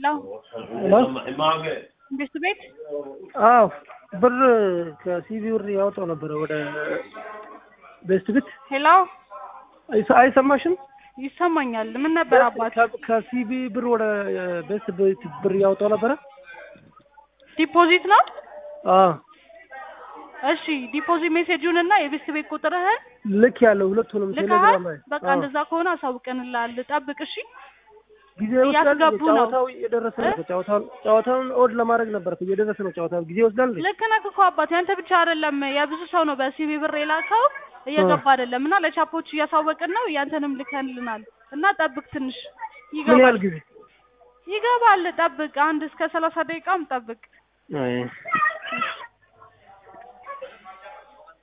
ቤት ቤት አዎ ብር ከሲቢ ብር ያወጣው ነበር ወደ ቤት ቤት ሄሎ አይሰማሽም? ይሰማኛል። ምን ነበር አባት? ከሲቢ ብር ወደ ቤት ቤት ብር ያወጣው ነበር። ዲፖዚት ነው? አዎ እሺ ዲፖዚት ሜሴጁን እና የቤት ቤት ቁጥርህን ልክ ያለው ሁለቱንም ቴሌግራም ላይ በቃ እንደዛ ከሆነ አሳውቀንልሃል። ጠብቅ እሺ። ጊዜ ወስዳል። ጨዋታው እየደረሰ ነው። ጨዋታውን ኦድ ለማድረግ ነበር እየደረሰ ነው። ጨዋታው ጊዜ ወስዳል። ልክ ነህ እኮ አባት። ያንተ ብቻ አይደለም የብዙ ሰው ነው በሲቢ ብር የላከው እየገባ አይደለም እና ለቻፖች እያሳወቅን ነው። ያንተንም ልከንልናል እና ጠብቅ ትንሽ ይገባል። ምን ያህል ጊዜ ይገባል? ጠብቅ 1 እስከ 30 ደቂቃም ጠብቅ። አይ